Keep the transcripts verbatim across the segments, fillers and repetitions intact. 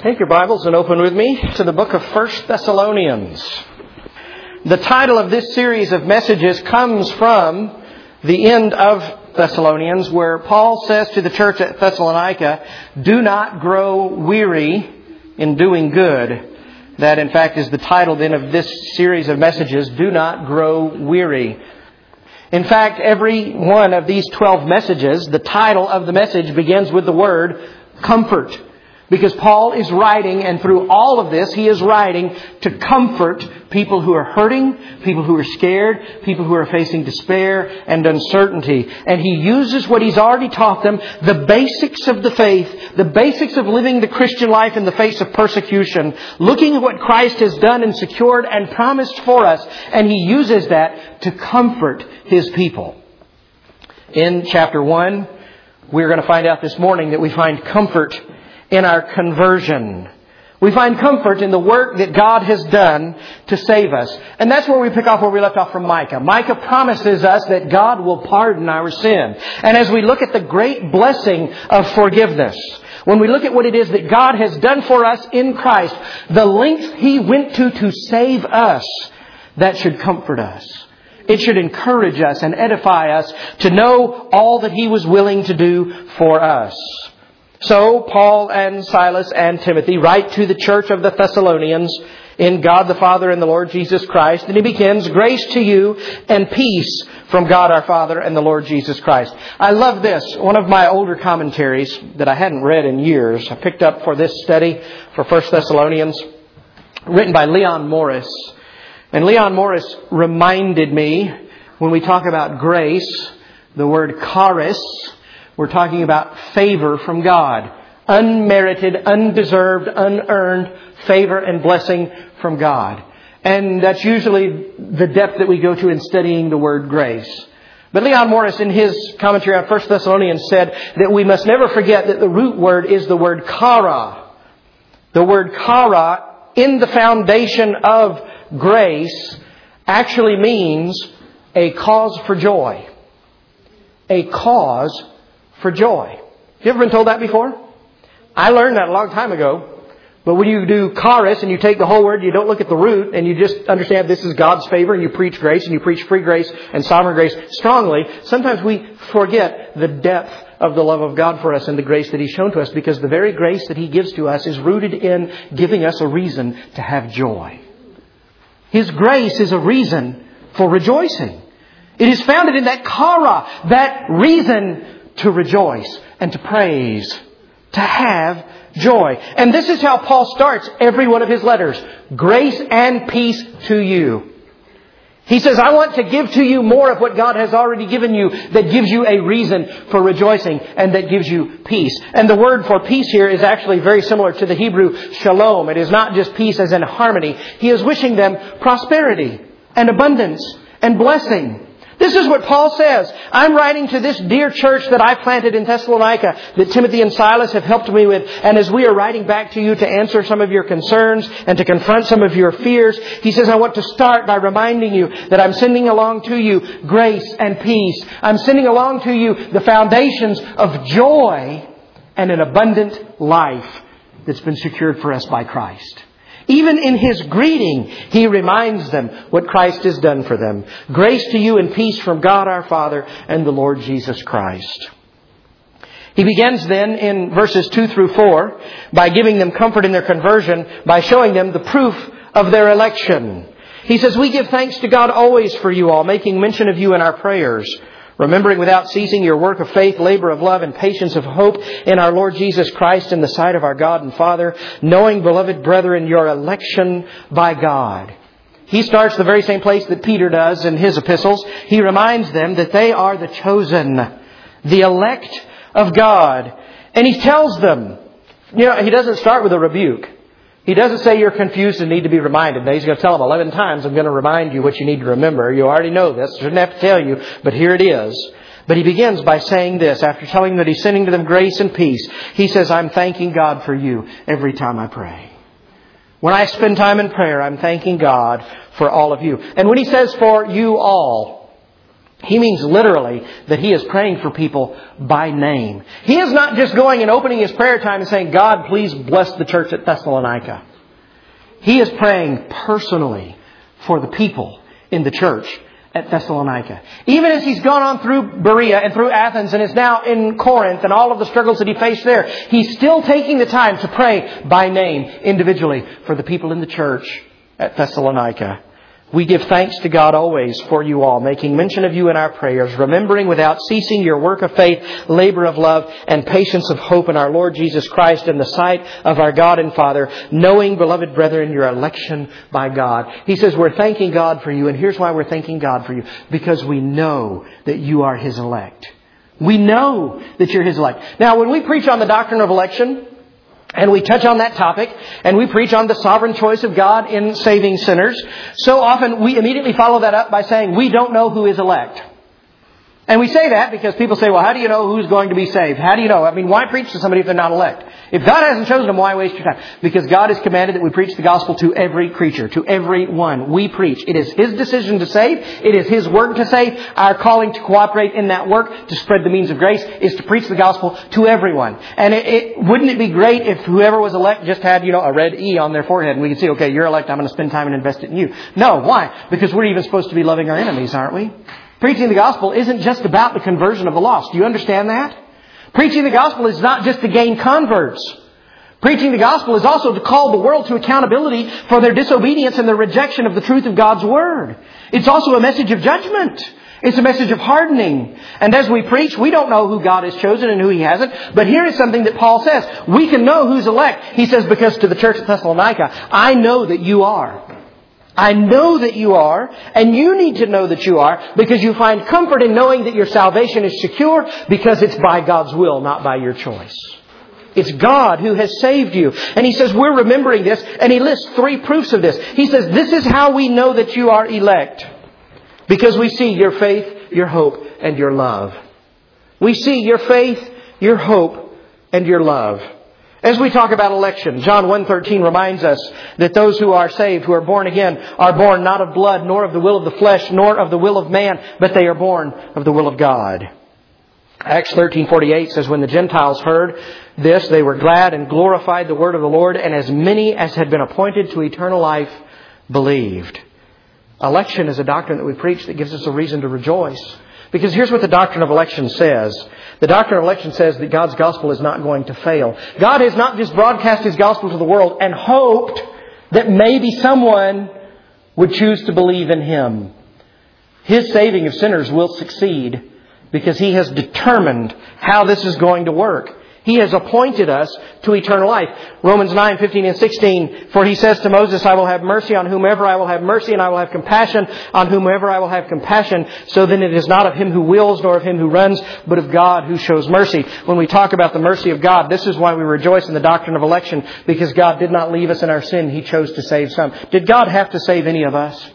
Take your Bibles and open with me to the book of First Thessalonians. The title of this series of messages comes from the end of Thessalonians, where Paul says to the church at Thessalonica, "Do not grow weary in doing good." That, in fact, is the title then of this series of messages, "Do not grow weary." In fact, every one of these twelve messages, the title of the message begins with the word comfort. Because Paul is writing, and through all of this, he is writing to comfort people who are hurting, people who are scared, people who are facing despair and uncertainty. And he uses what he's already taught them, the basics of the faith, the basics of living the Christian life in the face of persecution, looking at what Christ has done and secured and promised for us. And he uses that to comfort his people. In chapter one, we're going to find out this morning that we find comfort in our conversion. We find comfort in the work that God has done to save us. And that's where we pick off where we left off from Micah. Micah promises us that God will pardon our sin. And as we look at the great blessing of forgiveness, when we look at what it is that God has done for us in Christ, the length He went to to save us, that should comfort us. It should encourage us and edify us to know all that He was willing to do for us. So, Paul and Silas and Timothy write to the church of the Thessalonians in God the Father and the Lord Jesus Christ. And he begins, "Grace to you and peace from God our Father and the Lord Jesus Christ." I love this. One of my older commentaries that I hadn't read in years, I picked up for this study for First Thessalonians, written by Leon Morris. And Leon Morris reminded me, when we talk about grace, the word charis, we're talking about favor from God. Unmerited, undeserved, unearned favor and blessing from God. And that's usually the depth that we go to in studying the word grace. But Leon Morris, in his commentary on First Thessalonians, said that we must never forget that the root word is the word chara. The word chara, in the foundation of grace, actually means a cause for joy. A cause for joy. Have you ever been told that before? I learned that a long time ago. But when you do charis and you take the whole word, you don't look at the root, and you just understand this is God's favor, and you preach grace, and you preach free grace and sovereign grace strongly, sometimes we forget the depth of the love of God for us and the grace that He's shown to us, because the very grace that He gives to us is rooted in giving us a reason to have joy. His grace is a reason for rejoicing. It is founded in that chara, that reason to rejoice and to praise, to have joy. And this is how Paul starts every one of his letters. Grace and peace to you. He says, I want to give to you more of what God has already given you, that gives you a reason for rejoicing and that gives you peace. And the word for peace here is actually very similar to the Hebrew shalom. It is not just peace as in harmony. He is wishing them prosperity and abundance and blessing. This is what Paul says. I'm writing to this dear church that I planted in Thessalonica, that Timothy and Silas have helped me with. And as we are writing back to you to answer some of your concerns and to confront some of your fears, he says, I want to start by reminding you that I'm sending along to you grace and peace. I'm sending along to you the foundations of joy and an abundant life that's been secured for us by Christ. Even in his greeting, he reminds them what Christ has done for them. Grace to you and peace from God our Father and the Lord Jesus Christ. He begins then in verses two through four by giving them comfort in their conversion, by showing them the proof of their election. He says, we give thanks to God always for you all, making mention of you in our prayers, remembering without ceasing your work of faith, labor of love, and patience of hope in our Lord Jesus Christ in the sight of our God and Father, knowing, beloved brethren, your election by God. He starts the very same place that Peter does in his epistles. He reminds them that they are the chosen, the elect of God. And he tells them, you know, he doesn't start with a rebuke. He doesn't say you're confused and need to be reminded. Now, he's going to tell them eleven times, I'm going to remind you what you need to remember. You already know this. I shouldn't have to tell you, but here it is. But he begins by saying this. After telling them that he's sending to them grace and peace, he says, I'm thanking God for you every time I pray. When I spend time in prayer, I'm thanking God for all of you. And when he says for you all, He means literally that He is praying for people by name. He is not just going and opening His prayer time and saying, God, please bless the church at Thessalonica. He is praying personally for the people in the church at Thessalonica. Even as He's gone on through Berea and through Athens and is now in Corinth and all of the struggles that He faced there, He's still taking the time to pray by name individually for the people in the church at Thessalonica. We give thanks to God always for you all, making mention of you in our prayers, remembering without ceasing your work of faith, labor of love, and patience of hope in our Lord Jesus Christ in the sight of our God and Father, knowing, beloved brethren, your election by God. He says we're thanking God for you, and here's why we're thanking God for you. Because we know that you are His elect. We know that you're His elect. Now, when we preach on the doctrine of election, and we touch on that topic, and we preach on the sovereign choice of God in saving sinners, so often we immediately follow that up by saying, we don't know who is elect. And we say that because people say, well, how do you know who's going to be saved? How do you know? I mean, why preach to somebody if they're not elect? If God hasn't chosen them, why waste your time? Because God has commanded that we preach the gospel to every creature, to every one. We preach. It is His decision to save. It is His work to save. Our calling to cooperate in that work, to spread the means of grace, is to preach the gospel to everyone. And it, it, wouldn't it be great if whoever was elect just had, you know, a red E on their forehead and we could see, okay, you're elect, I'm going to spend time and invest it in you. No, why? Because we're even supposed to be loving our enemies, aren't we? Preaching the gospel isn't just about the conversion of the lost. Do you understand that? Preaching the gospel is not just to gain converts. Preaching the gospel is also to call the world to accountability for their disobedience and their rejection of the truth of God's Word. It's also a message of judgment. It's a message of hardening. And as we preach, we don't know who God has chosen and who He hasn't. But here is something that Paul says. We can know who's elect. He says, because to the church at Thessalonica, I know that you are. I know that you are, and you need to know that you are, because you find comfort in knowing that your salvation is secure, because it's by God's will, not by your choice. It's God who has saved you. And he says, we're remembering this, and he lists three proofs of this. He says, this is how we know that you are elect. Because we see your faith, your hope, and your love. We see your faith, your hope, and your love. As we talk about election, John one thirteen reminds us that those who are saved, who are born again, are born not of blood, nor of the will of the flesh, nor of the will of man, but they are born of the will of God. Acts thirteen forty-eight says, when the Gentiles heard this, they were glad and glorified the word of the Lord, and as many as had been appointed to eternal life believed. Election is a doctrine that we preach that gives us a reason to rejoice. Because here's what the doctrine of election says. The doctrine of election says that God's gospel is not going to fail. God has not just broadcast His gospel to the world and hoped that maybe someone would choose to believe in Him. His saving of sinners will succeed because He has determined how this is going to work. He has appointed us to eternal life. Romans nine, fifteen and sixteen, for He says to Moses, I will have mercy on whomever I will have mercy, and I will have compassion on whomever I will have compassion. So then it is not of him who wills, nor of him who runs, but of God who shows mercy. When we talk about the mercy of God, this is why we rejoice in the doctrine of election, because God did not leave us in our sin. He chose to save some. Did God have to save any of us?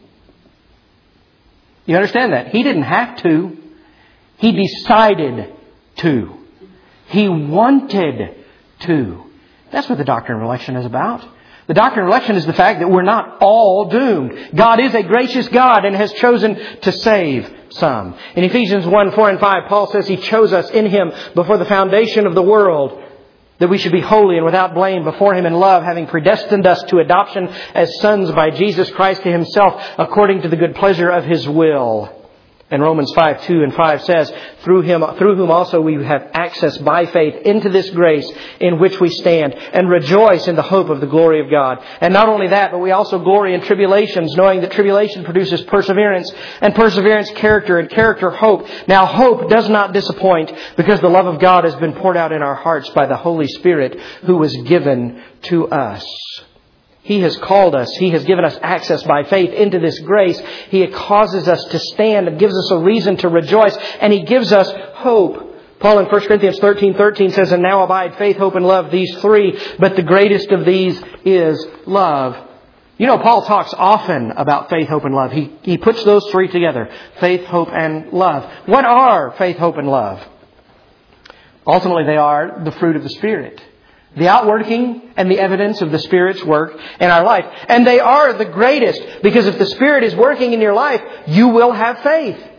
You understand that? He didn't have to. He decided to. He wanted to. That's what the doctrine of election is about. The doctrine of election is the fact that we're not all doomed. God is a gracious God and has chosen to save some. In Ephesians one, four and five, Paul says He chose us in Him before the foundation of the world, that we should be holy and without blame before Him in love, having predestined us to adoption as sons by Jesus Christ to Himself, according to the good pleasure of His will. And Romans five, two and five says, through him, through whom also we have access by faith into this grace in which we stand, and rejoice in the hope of the glory of God. And not only that, but we also glory in tribulations, knowing that tribulation produces perseverance, and perseverance character, and character hope. Now hope does not disappoint, because the love of God has been poured out in our hearts by the Holy Spirit who was given to us. He has called us. He has given us access by faith into this grace. He causes us to stand and gives us a reason to rejoice. And He gives us hope. Paul in First Corinthians thirteen thirteen says, and now abide faith, hope, and love, these three. But the greatest of these is love. You know, Paul talks often about faith, hope, and love. He, he puts those three together. Faith, hope, and love. What are faith, hope, and love? Ultimately, they are the fruit of the Spirit. The outworking and the evidence of the Spirit's work in our life. And they are the greatest, because if the Spirit is working in your life, you will have faith.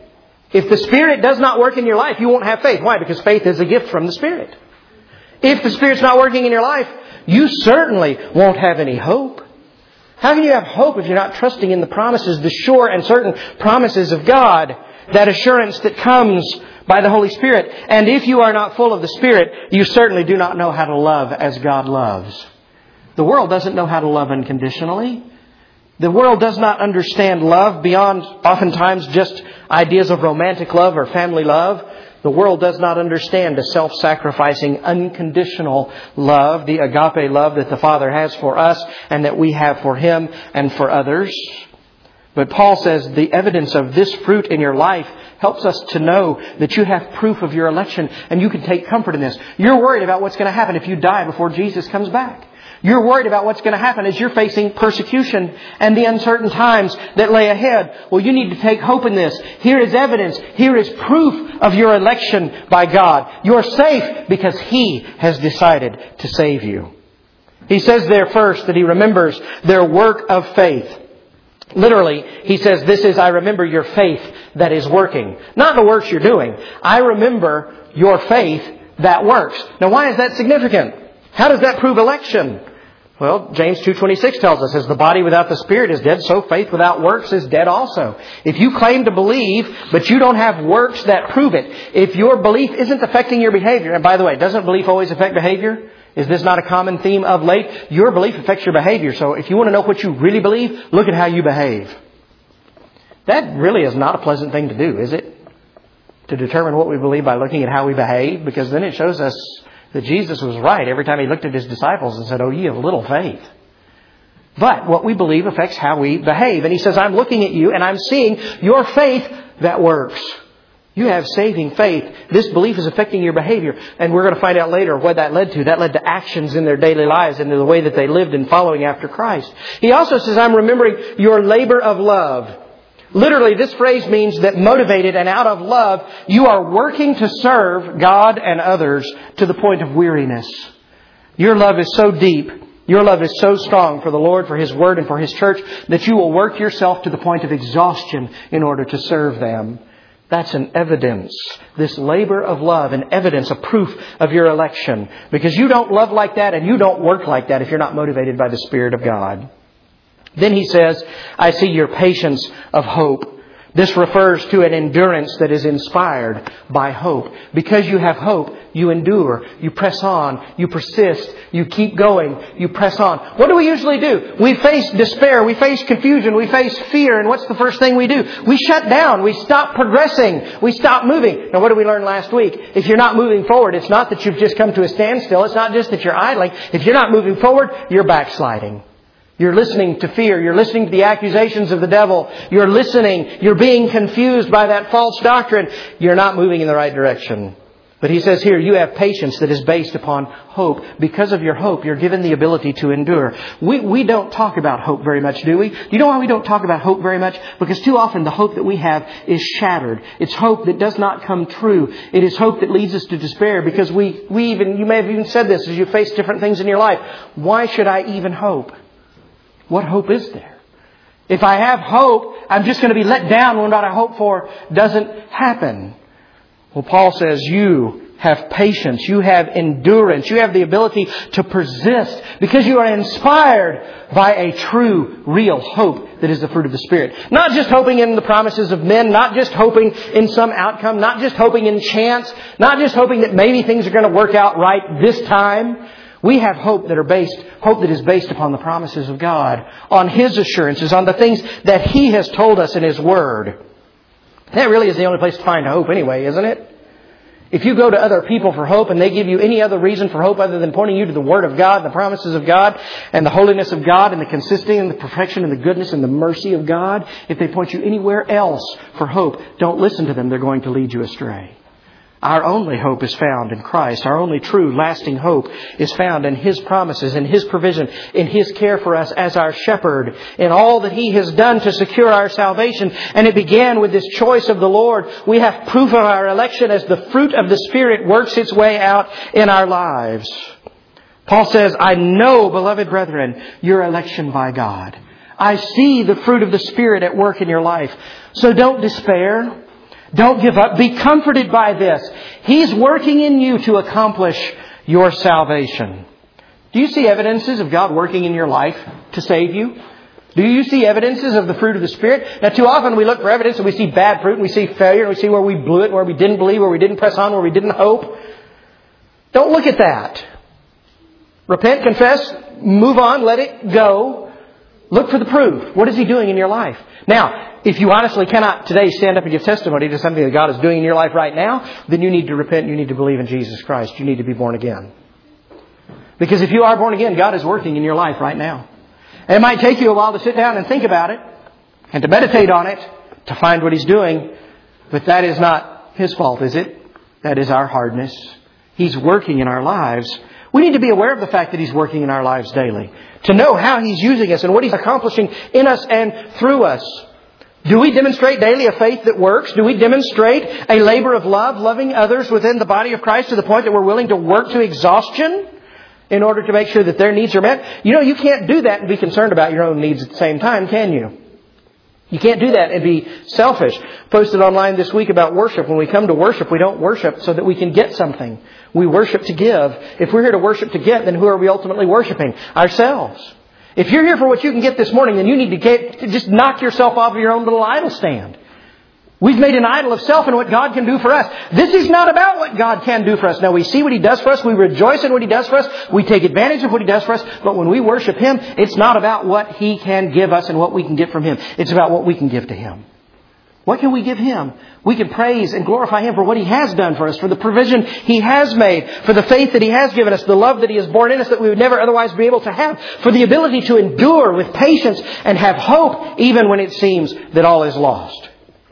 If the Spirit does not work in your life, you won't have faith. Why? Because faith is a gift from the Spirit. If the Spirit's not working in your life, you certainly won't have any hope. How can you have hope if you're not trusting in the promises, the sure and certain promises of God? That assurance that comes by the Holy Spirit. And if you are not full of the Spirit, you certainly do not know how to love as God loves. The world doesn't know how to love unconditionally. The world does not understand love beyond oftentimes just ideas of romantic love or family love. The world does not understand the self-sacrificing, unconditional love, the agape love that the Father has for us and that we have for Him and for others. But Paul says the evidence of this fruit in your life helps us to know that you have proof of your election, and you can take comfort in this. You're worried about what's going to happen if you die before Jesus comes back. You're worried about what's going to happen as you're facing persecution and the uncertain times that lay ahead. Well, you need to take hope in this. Here is evidence. Here is proof of your election by God. You're safe because He has decided to save you. He says there first that He remembers their work of faith. Literally, he says, this is, I remember your faith that is working. Not the works you're doing. I remember your faith that works. Now, why is that significant? How does that prove election? Well, James two twenty-six tells us, as the body without the Spirit is dead, so faith without works is dead also. If you claim to believe, but you don't have works that prove it, if your belief isn't affecting your behavior, and by the way, doesn't belief always affect behavior? Is this not a common theme of late? Your belief affects your behavior. So if you want to know what you really believe, look at how you behave. That really is not a pleasant thing to do, is it? To determine what we believe by looking at how we behave, because then it shows us that Jesus was right every time He looked at His disciples and said, "Oh, ye of little faith." But what we believe affects how we behave. And He says, I'm looking at you and I'm seeing your faith that works. You have saving faith. This belief is affecting your behavior. And we're going to find out later what that led to. That led to actions in their daily lives and the way that they lived in following after Christ. He also says, I'm remembering your labor of love. Literally, this phrase means that motivated and out of love, you are working to serve God and others to the point of weariness. Your love is so deep. Your love is so strong for the Lord, for His Word, and for His church that you will work yourself to the point of exhaustion in order to serve them. That's an evidence. This labor of love, an evidence, a proof of your election. Because you don't love like that and you don't work like that if you're not motivated by the Spirit of God. Then he says, I see your patience of hope. This refers to an endurance that is inspired by hope. Because you have hope, you endure, you press on, you persist, you keep going, you press on. What do we usually do? We face despair, we face confusion, we face fear, and what's the first thing we do? We shut down, we stop progressing, we stop moving. Now what did we learn last week? If you're not moving forward, it's not that you've just come to a standstill, it's not just that you're idling. If you're not moving forward, you're backsliding. You're listening to fear. You're listening to the accusations of the devil. You're listening. You're being confused by that false doctrine. You're not moving in the right direction. But he says here, you have patience that is based upon hope. Because of your hope, you're given the ability to endure. We, we don't talk about hope very much, do we? Do you know why we don't talk about hope very much? Because too often the hope that we have is shattered. It's hope that does not come true. It is hope that leads us to despair. Because we, we even, you may have even said this as you face different things in your life. Why should I even hope? What hope is there? If I have hope, I'm just going to be let down when what I hope for doesn't happen. Well, Paul says you have patience. You have endurance. You have the ability to persist because you are inspired by a true, real hope that is the fruit of the Spirit. Not just hoping in the promises of men. Not just hoping in some outcome. Not just hoping in chance. Not just hoping that maybe things are going to work out right this time. We have hope that are based, hope that is based upon the promises of God, on His assurances, on the things that He has told us in His Word. That really is the only place to find hope anyway, isn't it? If you go to other people for hope and they give you any other reason for hope other than pointing you to the Word of God, the promises of God, and the holiness of God, and the consistency and the perfection and the goodness and the mercy of God, if they point you anywhere else for hope, don't listen to them. They're going to lead you astray. Our only hope is found in Christ. Our only true, lasting hope is found in His promises, in His provision, in His care for us as our shepherd, in all that He has done to secure our salvation. And it began with this choice of the Lord. We have proof of our election as the fruit of the Spirit works its way out in our lives. Paul says, I know, beloved brethren, your election by God. I see the fruit of the Spirit at work in your life. So don't despair. Don't give up. Be comforted by this. He's working in you to accomplish your salvation. Do you see evidences of God working in your life to save you? Do you see evidences of the fruit of the Spirit? Now, too often we look for evidence and we see bad fruit and we see failure and we see where we blew it, where we didn't believe, where we didn't press on, where we didn't hope. Don't look at that. Repent, confess, move on, let it go. Look for the proof. What is He doing in your life? Now, if you honestly cannot today stand up and give testimony to something that God is doing in your life right now, then you need to repent. You need to believe in Jesus Christ. You need to be born again. Because if you are born again, God is working in your life right now. And it might take you a while to sit down and think about it and to meditate on it, to find what He's doing. But that is not His fault, is it? That is our hardness. He's working in our lives. We need to be aware of the fact that He's working in our lives daily. To know how He's using us and what He's accomplishing in us and through us. Do we demonstrate daily a faith that works? Do we demonstrate a labor of love, loving others within the body of Christ to the point that we're willing to work to exhaustion in order to make sure that their needs are met? You know, you can't do that and be concerned about your own needs at the same time, can you? You can't do that and be selfish. Posted online this week about worship. When we come to worship, we don't worship so that we can get something. We worship to give. If we're here to worship to get, then who are we ultimately worshiping? Ourselves. If you're here for what you can get this morning, then you need to get, to just knock yourself off of your own little idol stand. We've made an idol of self and what God can do for us. This is not about what God can do for us. Now, we see what He does for us. We rejoice in what He does for us. We take advantage of what He does for us. But when we worship Him, it's not about what He can give us and what we can get from Him. It's about what we can give to Him. What can we give Him? We can praise and glorify Him for what He has done for us, for the provision He has made, for the faith that He has given us, the love that He has borne in us that we would never otherwise be able to have, for the ability to endure with patience and have hope even when it seems that all is lost.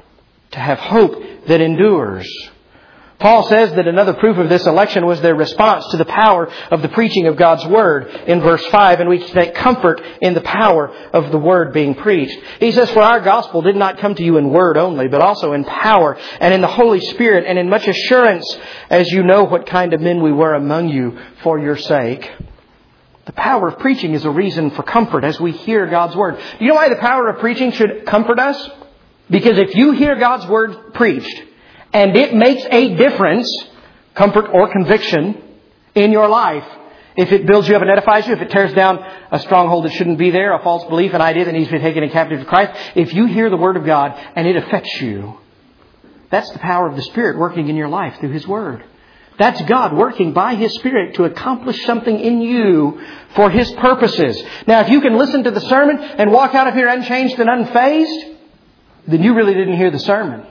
To have hope that endures. Paul says that another proof of this election was their response to the power of the preaching of God's Word in verse five, and we can take comfort in the power of the Word being preached. He says, "For our gospel did not come to you in word only, but also in power and in the Holy Spirit and in much assurance, as you know what kind of men we were among you for your sake." The power of preaching is a reason for comfort as we hear God's Word. Do you know why the power of preaching should comfort us? Because if you hear God's Word preached, and it makes a difference, comfort or conviction, in your life, if it builds you up and edifies you, if it tears down a stronghold that shouldn't be there, a false belief, an idea that needs to be taken in captive to Christ, if you hear the Word of God and it affects you, that's the power of the Spirit working in your life through His Word. That's God working by His Spirit to accomplish something in you for His purposes. Now, if you can listen to the sermon and walk out of here unchanged and unfazed, then you really didn't hear the sermon.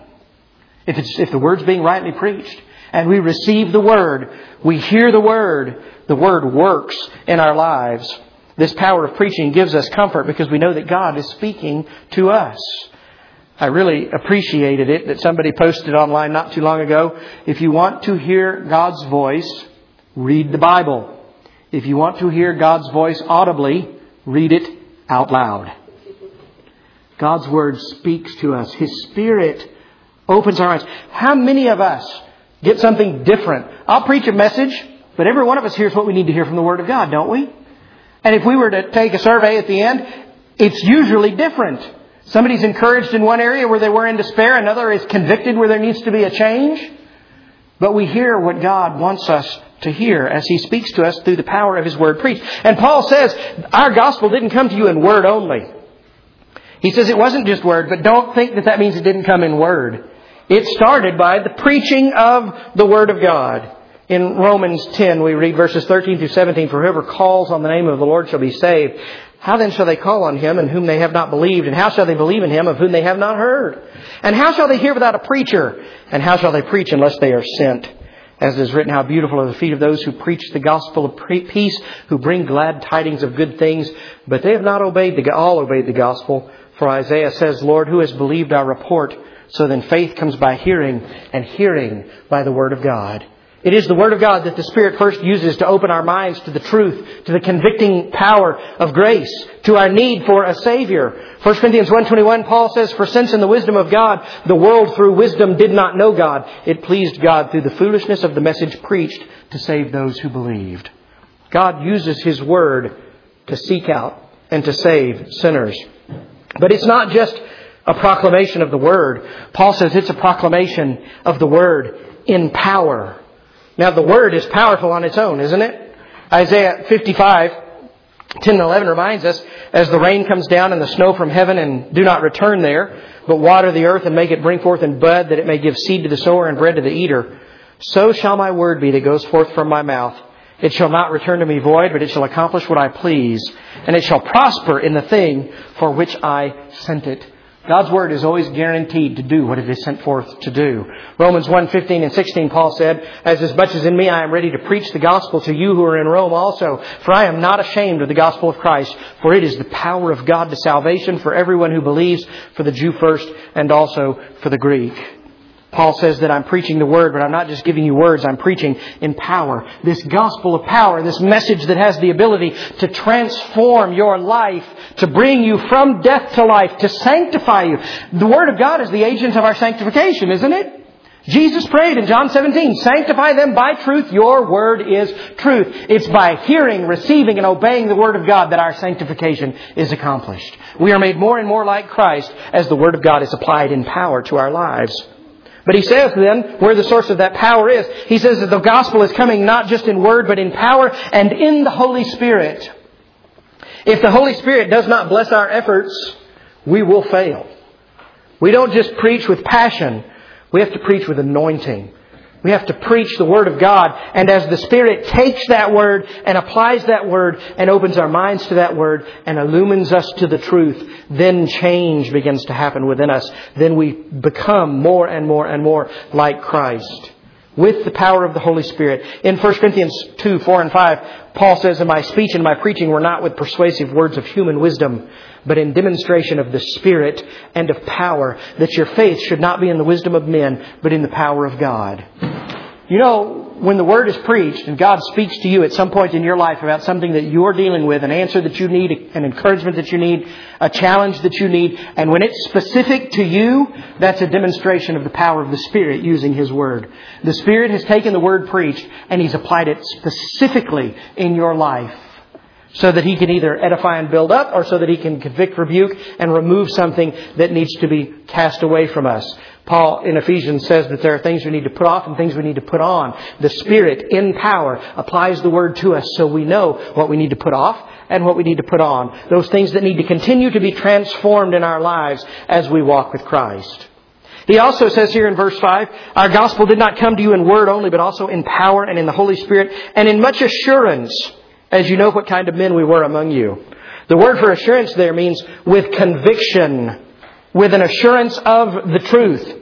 If it's, if the Word's being rightly preached and we receive the Word, we hear the Word, the Word works in our lives. This power of preaching gives us comfort because we know that God is speaking to us. I really appreciated it that somebody posted online not too long ago. If you want to hear God's voice, read the Bible. If you want to hear God's voice audibly, read it out loud. God's Word speaks to us. His Spirit opens our eyes. How many of us get something different? I'll preach a message, but every one of us hears what we need to hear from the Word of God, don't we? And if we were to take a survey at the end, it's usually different. Somebody's encouraged in one area where they were in despair. Another is convicted where there needs to be a change. But we hear what God wants us to hear as He speaks to us through the power of His Word preached. And Paul says, our gospel didn't come to you in word only. He says it wasn't just word, but don't think that that means it didn't come in word. It started by the preaching of the Word of God. In Romans ten, we read verses thirteen through seventeen, "For whoever calls on the name of the Lord shall be saved. How then shall they call on Him in whom they have not believed? And how shall they believe in Him of whom they have not heard? And how shall they hear without a preacher? And how shall they preach unless they are sent? As it is written, how beautiful are the feet of those who preach the gospel of peace, who bring glad tidings of good things. But they have not obeyed the, all obeyed the gospel. For Isaiah says, Lord, who has believed our report? So then faith comes by hearing, and hearing by the Word of God." It is the Word of God that the Spirit first uses to open our minds to the truth, to the convicting power of grace, to our need for a Savior. First Corinthians one twenty-one, Paul says, "For since in the wisdom of God, the world through wisdom did not know God, it pleased God through the foolishness of the message preached to save those who believed." God uses His Word to seek out and to save sinners. But it's not just a proclamation of the Word. Paul says it's a proclamation of the Word in power. Now the Word is powerful on its own, isn't it? Isaiah fifty-five, ten and eleven reminds us, as the rain comes down and the snow from heaven and do not return there, but water the earth and make it bring forth and bud, that it may give seed to the sower and bread to the eater, so shall my word be that goes forth from my mouth. It shall not return to me void, but it shall accomplish what I please, and it shall prosper in the thing for which I sent it. God's Word is always guaranteed to do what it is sent forth to do. Romans one, fifteen and sixteen, Paul said, As as much as in me I am ready to preach the gospel to you who are in Rome also, for I am not ashamed of the gospel of Christ, for it is the power of God to salvation for everyone who believes, for the Jew first and also for the Greek. Paul says that I'm preaching the Word, but I'm not just giving you words, I'm preaching in power. This gospel of power, this message that has the ability to transform your life, to bring you from death to life, to sanctify you. The Word of God is the agent of our sanctification, isn't it? Jesus prayed in John seventeen, Sanctify them by truth, your Word is truth. It's by hearing, receiving, and obeying the Word of God that our sanctification is accomplished. We are made more and more like Christ as the Word of God is applied in power to our lives. But he says then, where the source of that power is, he says that the gospel is coming not just in word, but in power and in the Holy Spirit. If the Holy Spirit does not bless our efforts, we will fail. We don't just preach with passion. We have to preach with anointing. We have to preach the Word of God. And as the Spirit takes that Word and applies that Word and opens our minds to that Word and illumines us to the truth, then change begins to happen within us. Then we become more and more and more like Christ with the power of the Holy Spirit. In First Corinthians two, four and five, Paul says, "And my speech and my preaching were not with persuasive words of human wisdom, but in demonstration of the Spirit and of power, that your faith should not be in the wisdom of men, but in the power of God." You know, when the Word is preached and God speaks to you at some point in your life about something that you're dealing with, an answer that you need, an encouragement that you need, a challenge that you need, and when it's specific to you, that's a demonstration of the power of the Spirit using His Word. The Spirit has taken the Word preached and He's applied it specifically in your life, so that He can either edify and build up, or so that He can convict, rebuke, and remove something that needs to be cast away from us. Paul in Ephesians says that there are things we need to put off and things we need to put on. The Spirit in power applies the Word to us so we know what we need to put off and what we need to put on. Those things that need to continue to be transformed in our lives as we walk with Christ. He also says here in verse five, "Our gospel did not come to you in word only, but also in power and in the Holy Spirit and in much assurance, as you know what kind of men we were among you." The word for assurance there means with conviction, with an assurance of the truth.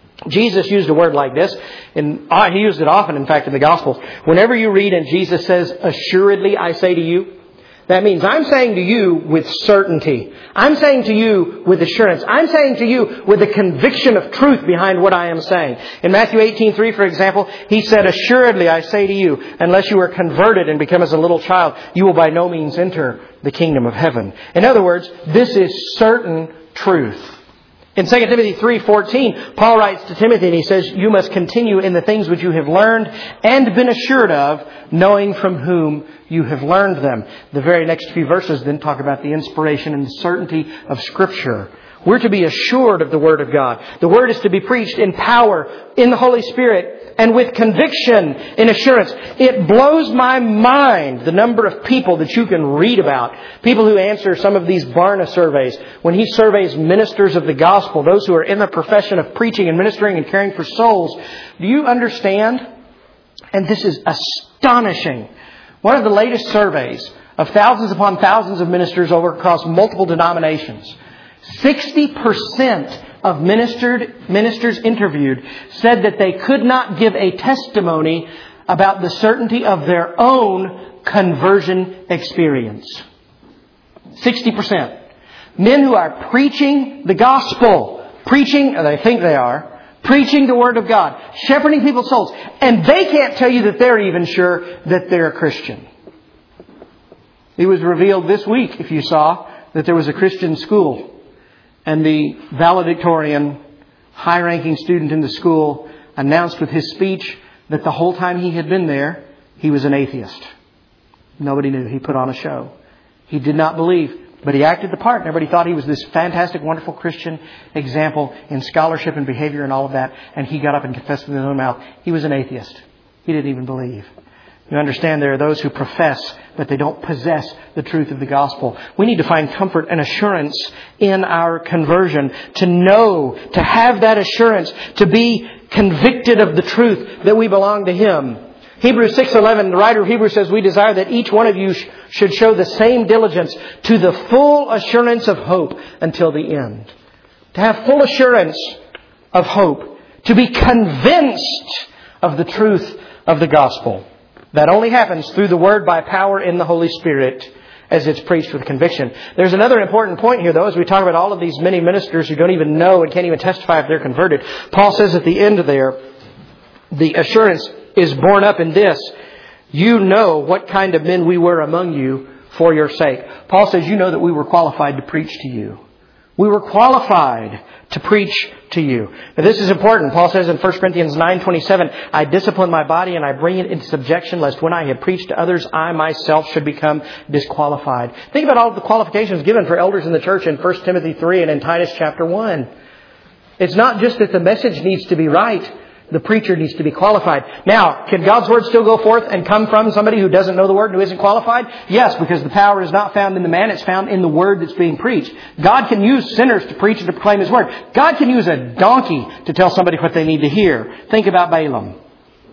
Jesus used a word like this, and He used it often, in fact, in the Gospels. Whenever you read and Jesus says, "Assuredly I say to you," that means I'm saying to you with certainty. I'm saying to you with assurance. I'm saying to you with a conviction of truth behind what I am saying. In Matthew eighteen three, for example, He said, "Assuredly I say to you, unless you are converted and become as a little child, you will by no means enter the kingdom of heaven." In other words, this is certain truth. In Second Timothy three fourteen, Paul writes to Timothy and he says, "You must continue in the things which you have learned and been assured of, knowing from whom you have learned them." The very next few verses then talk about the inspiration and the certainty of Scripture. We're to be assured of the Word of God. The Word is to be preached in power, in the Holy Spirit, and with conviction, in assurance. It blows my mind the number of people that you can read about. People who answer some of these Barna surveys. When he surveys ministers of the gospel, those who are in the profession of preaching and ministering and caring for souls. Do you understand? And this is astonishing. One of the latest surveys of thousands upon thousands of ministers over across multiple denominations. sixty percent of ministered, ministers interviewed said that they could not give a testimony about the certainty of their own conversion experience. sixty percent. Men who are preaching the gospel, preaching, or they think they are, preaching the Word of God, shepherding people's souls, and they can't tell you that they're even sure that they're a Christian. It was revealed this week, if you saw, that there was a Christian school. And the valedictorian, high-ranking student in the school announced with his speech that the whole time he had been there, he was an atheist. Nobody knew. He put on a show. He did not believe But he acted the part, and everybody thought he was this fantastic, wonderful Christian example in scholarship and behavior and all of that. And he got up and confessed with his own mouth. He was an atheist. He didn't even believe. You understand there are those who profess, but they don't possess the truth of the gospel. We need to find comfort and assurance in our conversion, to know, to have that assurance, to be convicted of the truth that we belong to Him. Hebrews six eleven, the writer of Hebrews says, we desire that each one of you sh- should show the same diligence to the full assurance of hope until the end. To have full assurance of hope. To be convinced of the truth of the gospel. That only happens through the Word by power in the Holy Spirit as it's preached with conviction. There's another important point here, though, as we talk about all of these many ministers who don't even know and can't even testify if they're converted. Paul says at the end there, the assurance is borne up in this: you know what kind of men we were among you for your sake. Paul says you know that we were qualified to preach to you. We were qualified to preach to you. Now, this is important. Paul says in First Corinthians nine twenty-seven, I discipline my body and I bring it into subjection, lest when I have preached to others, I myself should become disqualified. Think about all of the qualifications given for elders in the church in First Timothy three and in Titus chapter one. It's not just that the message needs to be right. The preacher needs to be qualified. Now, can God's Word still go forth and come from somebody who doesn't know the Word and who isn't qualified? Yes, because the power is not found in the man, it's found in the Word that's being preached. God can use sinners to preach and to proclaim His Word. God can use a donkey to tell somebody what they need to hear. Think about Balaam.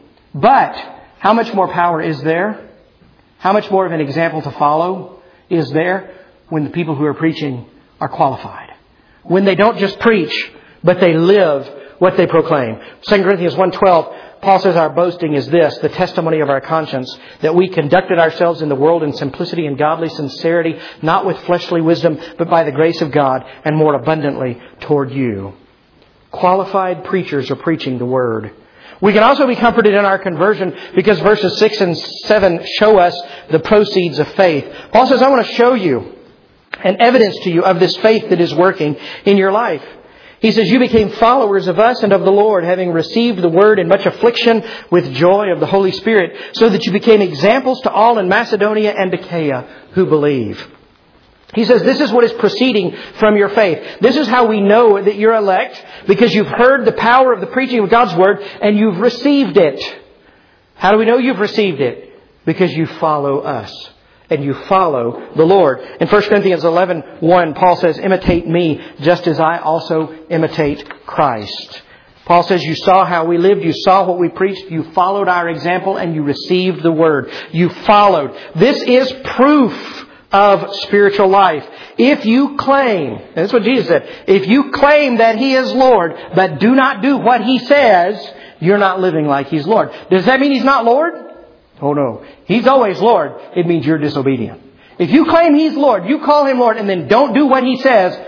But how much more power is there? How much more of an example to follow is there when the people who are preaching are qualified? When they don't just preach, but they live what they proclaim. Second Corinthians one twelve, Paul says our boasting is this, the testimony of our conscience, that we conducted ourselves in the world in simplicity and godly sincerity, not with fleshly wisdom, but by the grace of God, and more abundantly toward you. Qualified preachers are preaching the Word. We can also be comforted in our conversion because verses six and seven show us the proceeds of faith. Paul says, I want to show you an evidence to you of this faith that is working in your life. He says, you became followers of us and of the Lord, having received the Word in much affliction with joy of the Holy Spirit, so that you became examples to all in Macedonia and Achaia who believe. He says, this is what is proceeding from your faith. This is how we know that you're elect, because you've heard the power of the preaching of God's Word and you've received it. How do we know you've received it? Because you follow us. And you follow the Lord. In First Corinthians eleven one, Paul says, imitate me just as I also imitate Christ. Paul says, you saw how we lived, you saw what we preached, you followed our example, and you received the Word. You followed. This is proof of spiritual life. If you claim, and that's what Jesus said, if you claim that He is Lord, but do not do what He says, you're not living like He's Lord. Does that mean He's not Lord? Oh no. He's always Lord. It means you're disobedient. If you claim He's Lord, you call Him Lord, and then don't do what He says,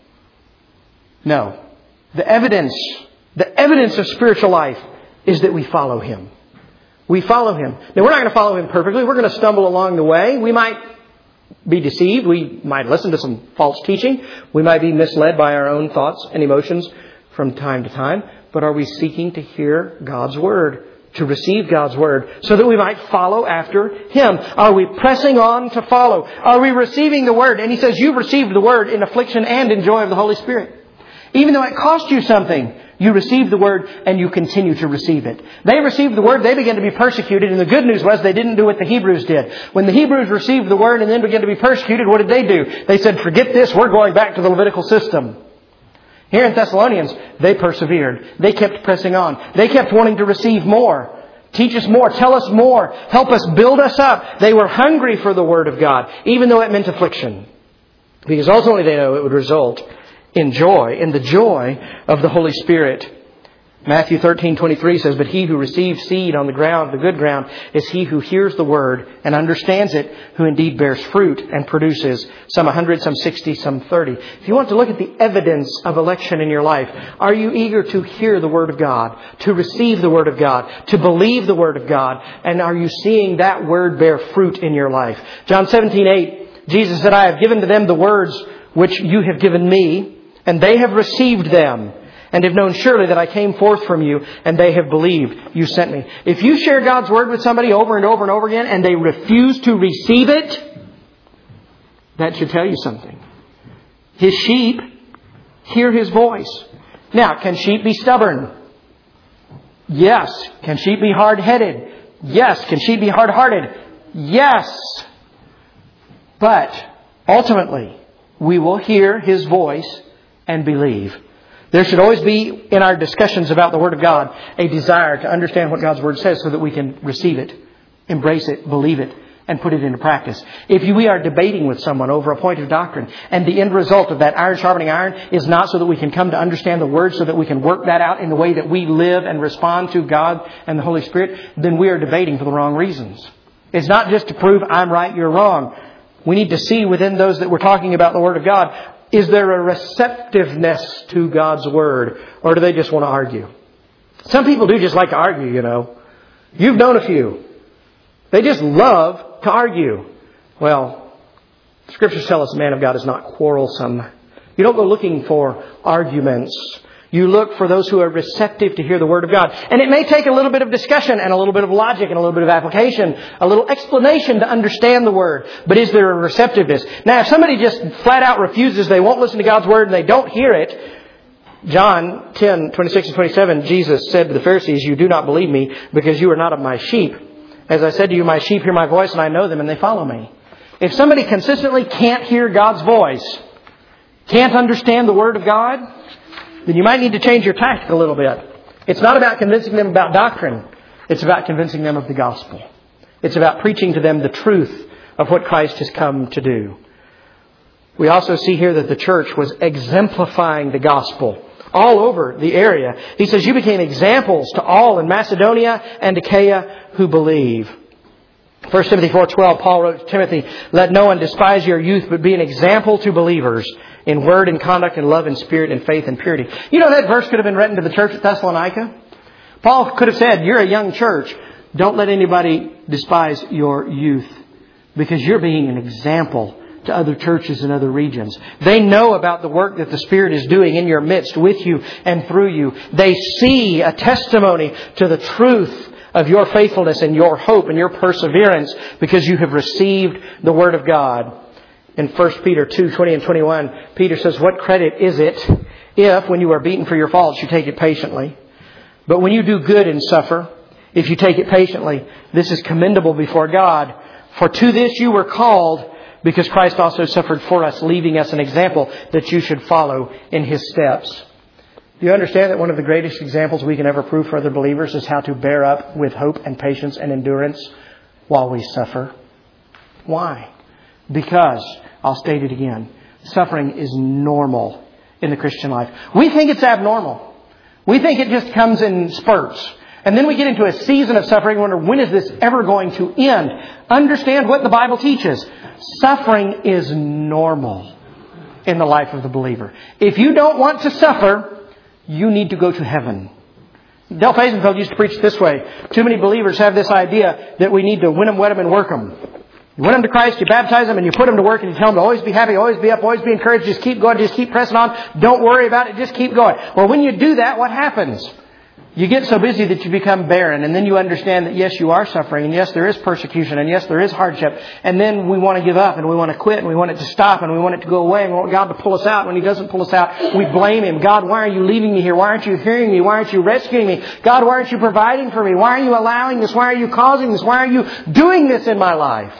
no. The evidence, the evidence of spiritual life is that we follow Him. We follow Him. Now, we're not going to follow Him perfectly. We're going to stumble along the way. We might be deceived. We might listen to some false teaching. We might be misled by our own thoughts and emotions from time to time. But are we seeking to hear God's Word? To receive God's Word so that we might follow after Him? Are we pressing on to follow? Are we receiving the Word? And he says you've received the Word in affliction and in joy of the Holy Spirit. Even though it cost you something, you received the Word and you continue to receive it. They received the Word, they began to be persecuted, and the good news was they didn't do what the Hebrews did. When the Hebrews received the Word and then began to be persecuted, what did they do? They said, forget this, we're going back to the Levitical system. Here in Thessalonians, they persevered. They kept pressing on. They kept wanting to receive more. Teach us more. Tell us more. Help us. Build us up. They were hungry for the Word of God, even though it meant affliction. Because ultimately they know it would result in joy, in the joy of the Holy Spirit. Matthew thirteen twenty-three says, but he who receives seed on the ground, the good ground, is he who hears the Word and understands it, who indeed bears fruit and produces some a hundred, some sixty, some thirty. If you want to look at the evidence of election in your life, are you eager to hear the Word of God, to receive the Word of God, to believe the Word of God? And are you seeing that Word bear fruit in your life? John seventeen eight, Jesus said, I have given to them the words which you have given me, and they have received them, and have known surely that I came forth from you, and they have believed you sent me. If you share God's Word with somebody over and over and over again, and they refuse to receive it, That should tell you something. His sheep hear His voice. Now, can sheep be stubborn? Yes. Can sheep be hard-headed? Yes. Can sheep be hard-hearted? Yes. But ultimately, we will hear His voice and believe. There should always be, in our discussions about the Word of God, a desire to understand what God's Word says so that we can receive it, embrace it, believe it, and put it into practice. If we are debating with someone over a point of doctrine, and the end result of that iron sharpening iron is not so that we can come to understand the Word, so that we can work that out in the way that we live and respond to God and the Holy Spirit, then we are debating for the wrong reasons. It's not just to prove I'm right, you're wrong. We need to see within those that we're talking about the Word of God, is there a receptiveness to God's Word? Or do they just want to argue? Some people do just like to argue, you know. You've known a few. They just love to argue. Well, Scriptures tell us a man of God is not quarrelsome. You don't go looking for arguments. You look for those who are receptive to hear the Word of God. And it may take a little bit of discussion and a little bit of logic and a little bit of application, a little explanation to understand the Word. But is there a receptiveness? Now, if somebody just flat out refuses, they won't listen to God's Word and they don't hear it, John ten, twenty-six and twenty-seven, Jesus said to the Pharisees, "You do not believe me because you are not of my sheep. As I said to you, my sheep hear my voice and I know them and they follow me." If somebody consistently can't hear God's voice, can't understand the Word of God, then you might need to change your tactic a little bit. It's not about convincing them about doctrine. It's about convincing them of the gospel. It's about preaching to them the truth of what Christ has come to do. We also see here that the church was exemplifying the gospel all over the area. He says, "You became examples to all in Macedonia and Achaia who believe." First Timothy four twelve, Paul wrote to Timothy, "Let no one despise your youth, but be an example to believers in word and conduct and love and spirit and faith and purity." You know, that verse could have been written to the church at Thessalonica. Paul could have said, "You're a young church. Don't let anybody despise your youth because you're being an example to other churches in other regions. They know about the work that the Spirit is doing in your midst, with you and through you. They see a testimony to the truth of your faithfulness and your hope and your perseverance because you have received the Word of God." In First Peter two, twenty and twenty-one, Peter says, "What credit is it if, when you are beaten for your faults, you take it patiently? But when you do good and suffer, if you take it patiently, this is commendable before God. For to this you were called, because Christ also suffered for us, leaving us an example that you should follow in His steps." Do you understand that one of the greatest examples we can ever prove for other believers is how to bear up with hope and patience and endurance while we suffer? Why? Because, I'll state it again, suffering is normal in the Christian life. We think it's abnormal. We think it just comes in spurts. And then we get into a season of suffering and wonder, when is this ever going to end? Understand what the Bible teaches. Suffering is normal in the life of the believer. If you don't want to suffer, you need to go to heaven. Del Paisenfeld used to preach this way. Too many believers have this idea that we need to win them, wed them, and work them. You win them to Christ, you baptize them, and you put them to work, and you tell them to always be happy, always be up, always be encouraged, just keep going, just keep pressing on. Don't worry about it, just keep going. Well, when you do that, what happens? You get so busy that you become barren, and then you understand that yes, you are suffering, and yes, there is persecution, and yes, there is hardship, and then we want to give up, and we want to quit, and we want it to stop, and we want it to go away, and we want God to pull us out. When He doesn't pull us out, we blame Him. God, why are you leaving me here? Why aren't you hearing me? Why aren't you rescuing me? God, why aren't you providing for me? Why are you allowing this? Why are you causing this? Why are you doing this in my life?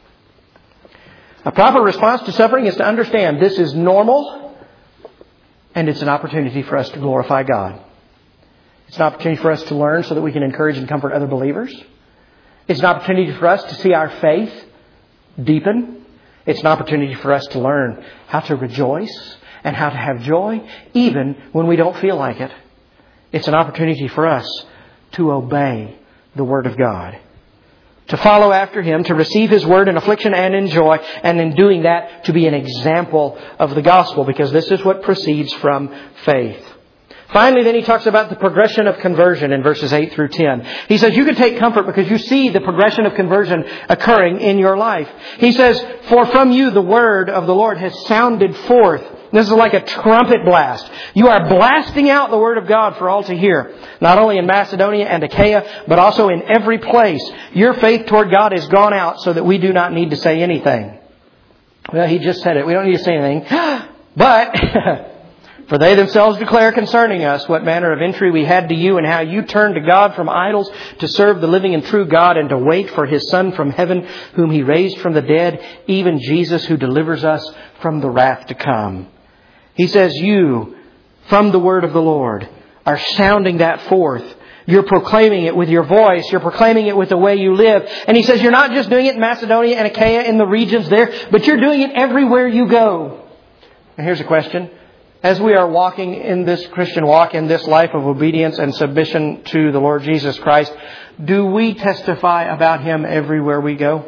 A proper response to suffering is to understand this is normal, and it's an opportunity for us to glorify God. It's an opportunity for us to learn so that we can encourage and comfort other believers. It's an opportunity for us to see our faith deepen. It's an opportunity for us to learn how to rejoice and how to have joy even when we don't feel like it. It's an opportunity for us to obey the Word of God, to follow after Him, to receive His Word in affliction and in joy, and in doing that to be an example of the gospel, because this is what proceeds from faith. Finally, then he talks about the progression of conversion in verses eight through ten. He says you can take comfort because you see the progression of conversion occurring in your life. He says, "For from you the word of the Lord has sounded forth." This is like a trumpet blast. You are blasting out the Word of God for all to hear. Not only in Macedonia and Achaia, but also in every place. Your faith toward God has gone out so that we do not need to say anything. Well, he just said it. We don't need to say anything. But, for they themselves declare concerning us what manner of entry we had to you and how you turned to God from idols to serve the living and true God and to wait for His Son from heaven, whom He raised from the dead, even Jesus, who delivers us from the wrath to come. He says, you, from the word of the Lord, are sounding that forth. You're proclaiming it with your voice. You're proclaiming it with the way you live. And he says you're not just doing it in Macedonia and Achaia, in the regions there, but you're doing it everywhere you go. And here's a question. As we are walking in this Christian walk, in this life of obedience and submission to the Lord Jesus Christ, do we testify about Him everywhere we go?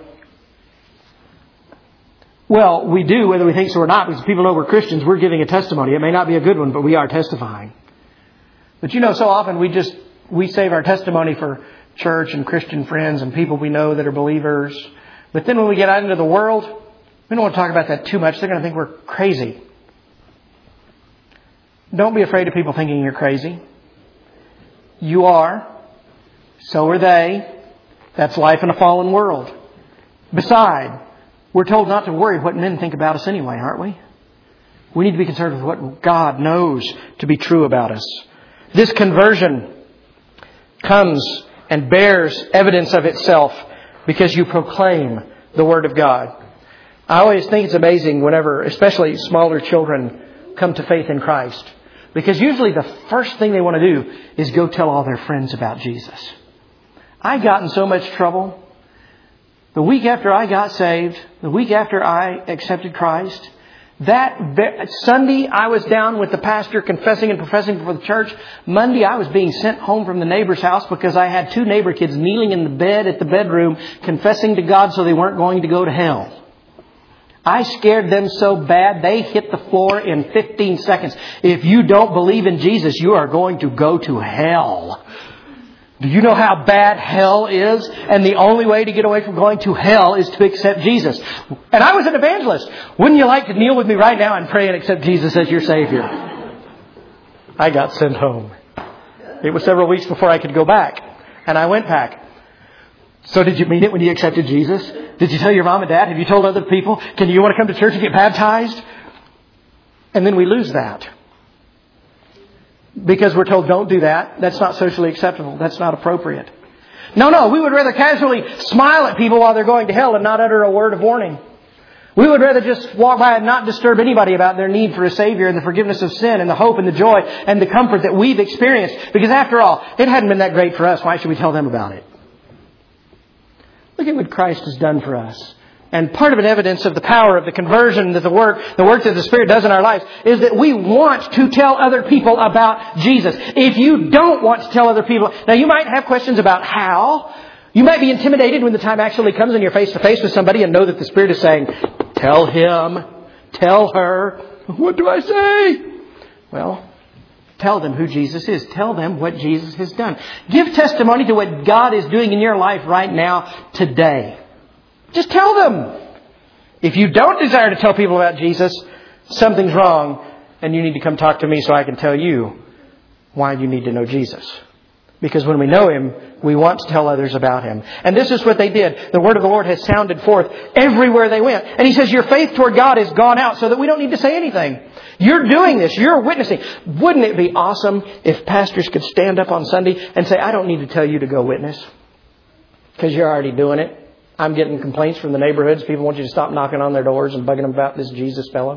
Well, we do, whether we think so or not, because people know we're Christians. We're giving a testimony. It may not be a good one, but we are testifying. But you know, so often we just, we save our testimony for church and Christian friends and people we know that are believers. But then when we get out into the world, we don't want to talk about that too much. They're going to think we're crazy. Don't be afraid of people thinking you're crazy. You are. So are they. That's life in a fallen world. Besides, we're told not to worry what men think about us anyway, aren't we? We need to be concerned with what God knows to be true about us. This conversion comes and bears evidence of itself because you proclaim the Word of God. I always think it's amazing whenever, especially smaller children, come to faith in Christ. Because usually the first thing they want to do is go tell all their friends about Jesus. I got in so much trouble. The week after I got saved, the week after I accepted Christ, that Sunday I was down with the pastor confessing and professing before the church. Monday I was being sent home from the neighbor's house because I had two neighbor kids kneeling in the bed at the bedroom confessing to God so they weren't going to go to hell. I scared them so bad they hit the floor in fifteen seconds. If you don't believe in Jesus, you are going to go to hell. Do you know how bad hell is? And the only way to get away from going to hell is to accept Jesus. And I was an evangelist. Wouldn't you like to kneel with me right now and pray and accept Jesus as your Savior? I got sent home. It was several weeks before I could go back. And I went back. So did you mean it when you accepted Jesus? Did you tell your mom and dad? Have you told other people? Can you want to come to church and get baptized? And then we lose that. Because we're told don't do that. That's not socially acceptable. That's not appropriate. No, no. We would rather casually smile at people while they're going to hell and not utter a word of warning. We would rather just walk by and not disturb anybody about their need for a Savior and the forgiveness of sin and the hope and the joy and the comfort that we've experienced. Because after all, it hadn't been that great for us. Why should we tell them about it? Look at what Christ has done for us. And part of an evidence of the power of the conversion that the work, the work that the Spirit does in our lives is that we want to tell other people about Jesus. If you don't want to tell other people, now you might have questions about how. You might be intimidated when the time actually comes and you're face to face with somebody and know that the Spirit is saying, tell him, tell her. What do I say? Well, tell them who Jesus is. Tell them what Jesus has done. Give testimony to what God is doing in your life right now, today. Just tell them. If you don't desire to tell people about Jesus, something's wrong and you need to come talk to me so I can tell you why you need to know Jesus. Because when we know Him, we want to tell others about Him. And this is what they did. The word of the Lord has sounded forth everywhere they went. And He says your faith toward God has gone out so that we don't need to say anything. You're doing this. You're witnessing. Wouldn't it be awesome if pastors could stand up on Sunday and say, I don't need to tell you to go witness because you're already doing it. I'm getting complaints from the neighborhoods. People want you to stop knocking on their doors and bugging them about this Jesus fellow.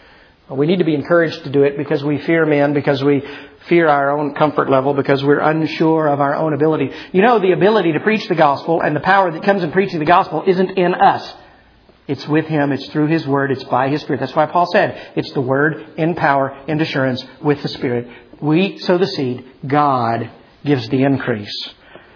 We need to be encouraged to do it because we fear men, because we fear our own comfort level, because we're unsure of our own ability. You know, the ability to preach the gospel and the power that comes in preaching the gospel isn't in us. It's with Him. It's through His Word. It's by His Spirit. That's why Paul said it's the Word in power, in assurance with the Spirit. We sow the seed. God gives the increase.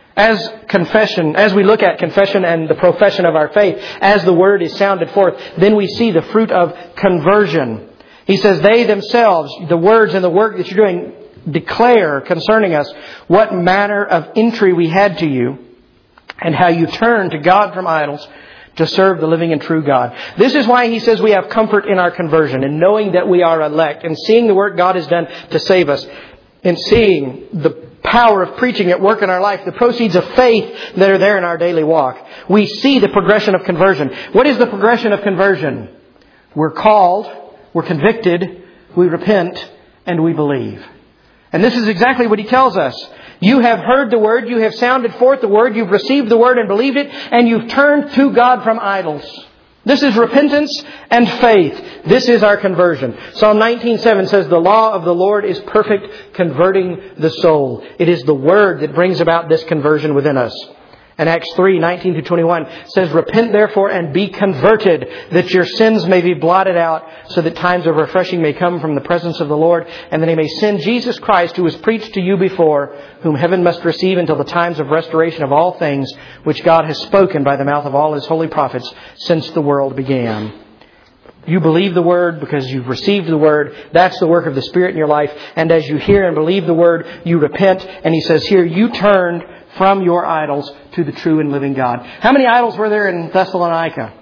As confession, as we look at confession and the profession of our faith, as the Word is sounded forth, then we see the fruit of conversion. He says, they themselves, the words and the work that you're doing, declare concerning us what manner of entry we had to you and how you turned to God from idols to serve the living and true God. This is why he says we have comfort in our conversion and knowing that we are elect and seeing the work God has done to save us and seeing the power of preaching at work in our life, the proceeds of faith that are there in our daily walk. We see the progression of conversion. What is the progression of conversion? We're called, we're convicted, we repent, and we believe. And this is exactly what he tells us. You have heard the word, you have sounded forth the word, you've received the word and believed it, and you've turned to God from idols. This is repentance and faith. This is our conversion. Psalm nineteen seven says, the law of the Lord is perfect, converting the soul. It is the word that brings about this conversion within us. And Acts three nineteen to twenty-one says, repent therefore and be converted, that your sins may be blotted out, so that times of refreshing may come from the presence of the Lord, and that He may send Jesus Christ, who was preached to you before, whom heaven must receive until the times of restoration of all things, which God has spoken by the mouth of all His holy prophets since the world began. You believe the Word because you've received the Word. That's the work of the Spirit in your life. And as you hear and believe the Word, you repent. And He says here, you turned from your idols to the true and living God. How many idols were there in Thessalonica?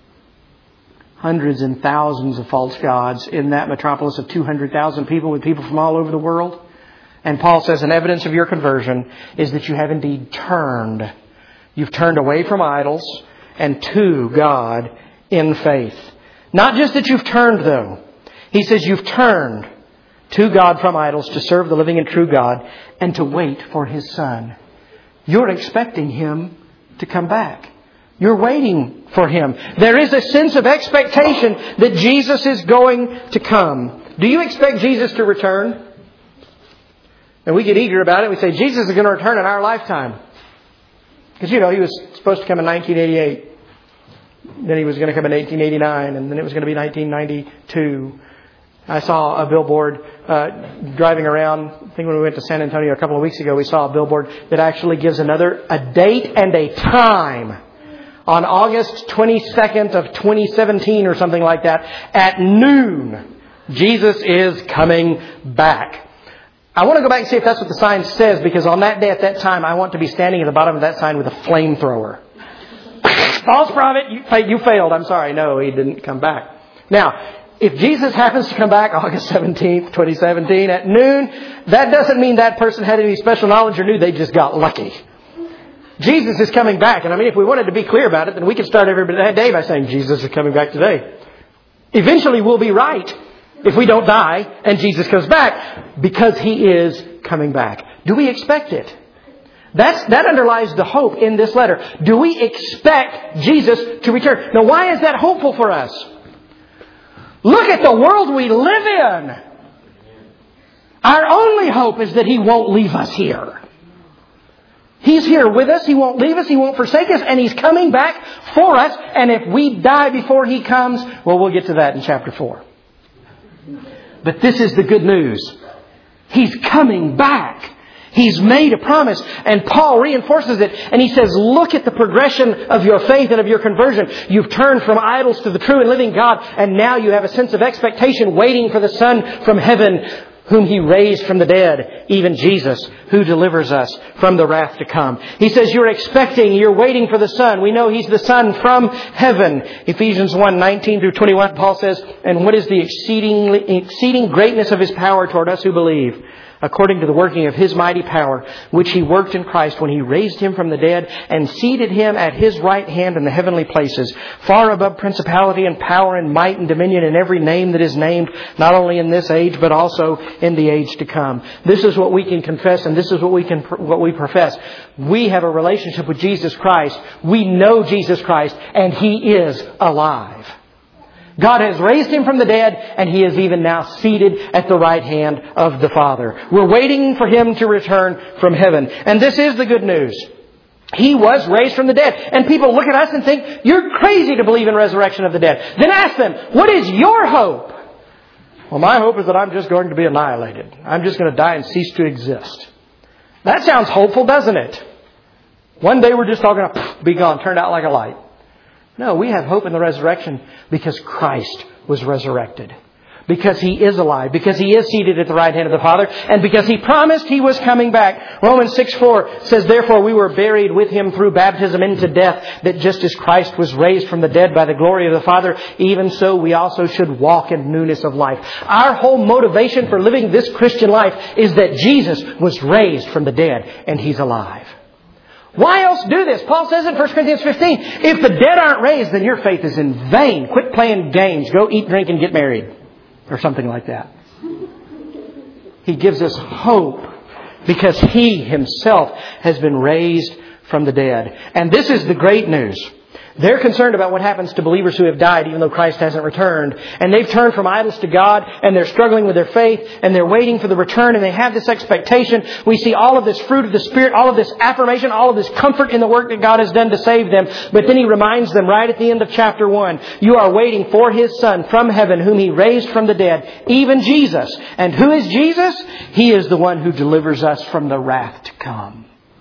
Hundreds and thousands of false gods in that metropolis of two hundred thousand people, with people from all over the world. And Paul says an evidence of your conversion is that you have indeed turned. You've turned away from idols and to God in faith. Not just that you've turned, though. He says you've turned to God from idols to serve the living and true God and to wait for His Son. You're expecting Him to come back. You're waiting for Him. There is a sense of expectation that Jesus is going to come. Do you expect Jesus to return? And we get eager about it. We say, Jesus is going to return in our lifetime. Because, you know, He was supposed to come in nineteen eighty-eight. Then He was going to come in eighteen eighty-nine. And then it was going to be nineteen ninety-two. I saw a billboard uh, driving around. I think when we went to San Antonio a couple of weeks ago, we saw a billboard that actually gives another a date and a time. On August twenty-second of twenty seventeen or something like that, at noon, Jesus is coming back. I want to go back and see if that's what the sign says, because on that day at that time, I want to be standing at the bottom of that sign with a flamethrower. False prophet, you, you failed. I'm sorry. No, He didn't come back. Now, if Jesus happens to come back August seventeenth, twenty seventeen at noon, that doesn't mean that person had any special knowledge or knew. They just got lucky. Jesus is coming back. And I mean, if we wanted to be clear about it, then we could start every day by saying, Jesus is coming back today. Eventually we'll be right if we don't die and Jesus comes back, because He is coming back. Do we expect it? That's, that underlies the hope in this letter. Do we expect Jesus to return? Now, why is that hopeful for us? Look at the world we live in. Our only hope is that He won't leave us here. He's here with us. He won't leave us. He won't forsake us. And He's coming back for us. And if we die before He comes, well, we'll get to that in chapter four. But this is the good news. He's coming back. He's made a promise. And Paul reinforces it. And he says, look at the progression of your faith and of your conversion. You've turned from idols to the true and living God. And now you have a sense of expectation, waiting for the Son from heaven, whom He raised from the dead, even Jesus, who delivers us from the wrath to come. He says you're expecting, you're waiting for the Son. We know He's the Son from heaven. Ephesians one nineteen through twenty-one, Paul says, and what is the exceeding, exceeding greatness of His power toward us who believe? According to the working of His mighty power, which He worked in Christ when He raised Him from the dead and seated Him at His right hand in the heavenly places, far above principality and power and might and dominion and every name that is named, not only in this age, but also in the age to come. This is what we can confess, and this is what we can, what we profess. We have a relationship with Jesus Christ. We know Jesus Christ, and He is alive. God has raised Him from the dead, and He is even now seated at the right hand of the Father. We're waiting for Him to return from heaven. And this is the good news. He was raised from the dead. And people look at us and think, you're crazy to believe in resurrection of the dead. Then ask them, what is your hope? Well, my hope is that I'm just going to be annihilated. I'm just going to die and cease to exist. That sounds hopeful, doesn't it? One day we're just all going to be gone, turned out like a light. No, we have hope in the resurrection because Christ was resurrected. Because He is alive. Because He is seated at the right hand of the Father. And because He promised He was coming back. Romans six four says, therefore we were buried with Him through baptism into death, that just as Christ was raised from the dead by the glory of the Father, even so we also should walk in newness of life. Our whole motivation for living this Christian life is that Jesus was raised from the dead and He's alive. Why else do this? Paul says in First Corinthians fifteen, if the dead aren't raised, then your faith is in vain. Quit playing games. Go eat, drink, and get married. Or something like that. He gives us hope because He Himself has been raised from the dead. And this is the great news. They're concerned about what happens to believers who have died even though Christ hasn't returned. And they've turned from idols to God and they're struggling with their faith and they're waiting for the return and they have this expectation. We see all of this fruit of the Spirit, all of this affirmation, all of this comfort in the work that God has done to save them. But then He reminds them right at the end of chapter one, you are waiting for His Son from heaven whom He raised from the dead, even Jesus. And who is Jesus? He is the one who delivers us from the wrath to come.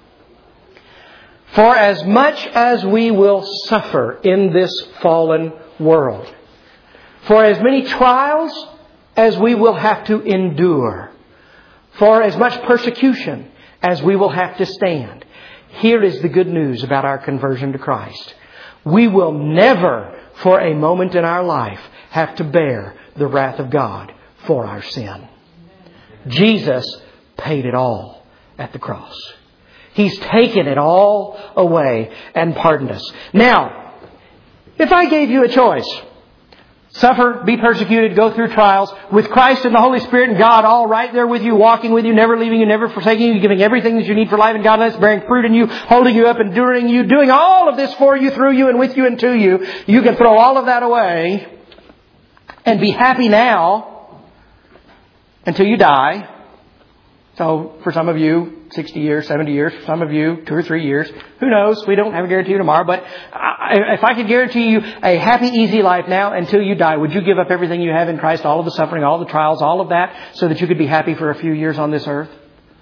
For as much as we will suffer in this fallen world, for as many trials as we will have to endure, for as much persecution as we will have to stand, here is the good news about our conversion to Christ. We will never, for a moment in our life, have to bear the wrath of God for our sin. Jesus paid it all at the cross. He's taken it all away and pardoned us. Now, if I gave you a choice, suffer, be persecuted, go through trials, with Christ and the Holy Spirit and God all right there with you, walking with you, never leaving you, never forsaking you, giving everything that you need for life and godliness, bearing fruit in you, holding you up, enduring you, doing all of this for you, through you, and with you and to you, you can throw all of that away and be happy now until you die. So, for some of you, sixty years, seventy years. For some of you, two or three years. Who knows? We don't have a guarantee tomorrow. But if I could guarantee you a happy, easy life now until you die, would you give up everything you have in Christ, all of the suffering, all the trials, all of that, so that you could be happy for a few years on this earth?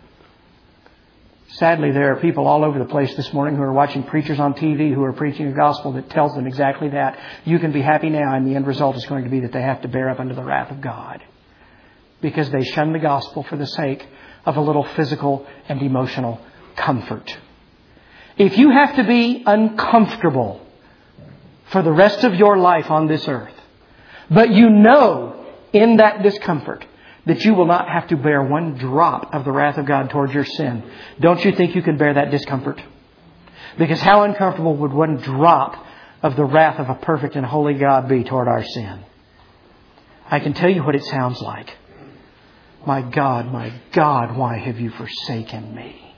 Sadly, there are people all over the place this morning who are watching preachers on T V who are preaching a gospel that tells them exactly that. You can be happy now, and the end result is going to be that they have to bear up under the wrath of God. Because they shun the gospel for the sake of a little physical and emotional comfort. If you have to be uncomfortable for the rest of your life on this earth, but you know in that discomfort that you will not have to bear one drop of the wrath of God towards your sin, don't you think you can bear that discomfort? Because how uncomfortable would one drop of the wrath of a perfect and holy God be toward our sin? I can tell you what it sounds like. My God, my God, why have you forsaken me?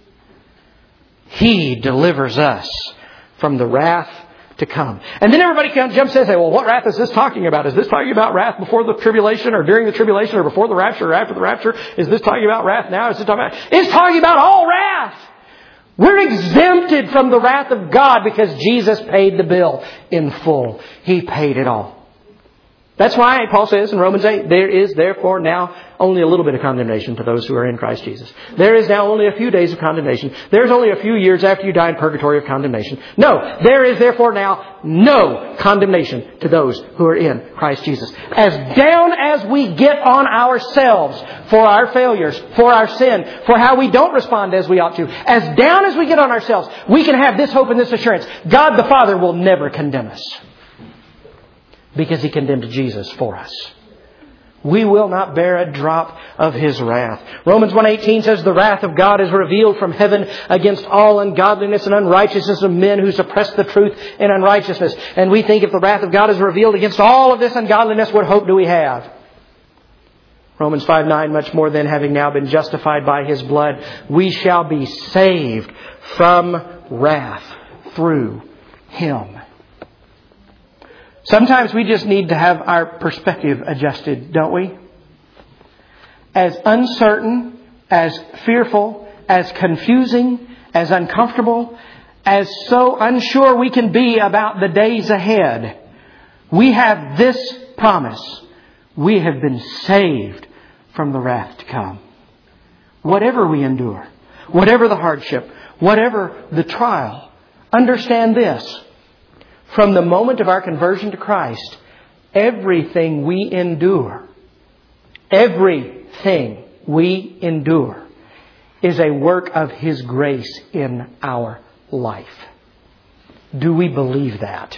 He delivers us from the wrath to come. And then everybody comes, jumps in and says, well, what wrath is this talking about? Is this talking about wrath before the tribulation or during the tribulation or before the rapture or after the rapture? Is this talking about wrath now? Is this talking about... It's talking about all wrath. We're exempted from the wrath of God because Jesus paid the bill in full. He paid it all. That's why Paul says in Romans eight, there is therefore now only a little bit of condemnation to those who are in Christ Jesus. There is now only a few days of condemnation. There's only a few years after you die in purgatory of condemnation. No, there is therefore now no condemnation to those who are in Christ Jesus. As down as we get on ourselves for our failures, for our sin, for how we don't respond as we ought to, as down as we get on ourselves, we can have this hope and this assurance. God the Father will never condemn us. Because He condemned Jesus for us. We will not bear a drop of His wrath. Romans one eighteen says, the wrath of God is revealed from heaven against all ungodliness and unrighteousness of men who suppress the truth in unrighteousness. And we think if the wrath of God is revealed against all of this ungodliness, what hope do we have? Romans five nine, much more than having now been justified by His blood, we shall be saved from wrath through Him. Sometimes we just need to have our perspective adjusted, don't we? As uncertain, as fearful, as confusing, as uncomfortable, as so unsure we can be about the days ahead, we have this promise. We have been saved from the wrath to come. Whatever we endure, whatever the hardship, whatever the trial, understand this. From the moment of our conversion to Christ, everything we endure, everything we endure is a work of His grace in our life. Do we believe that?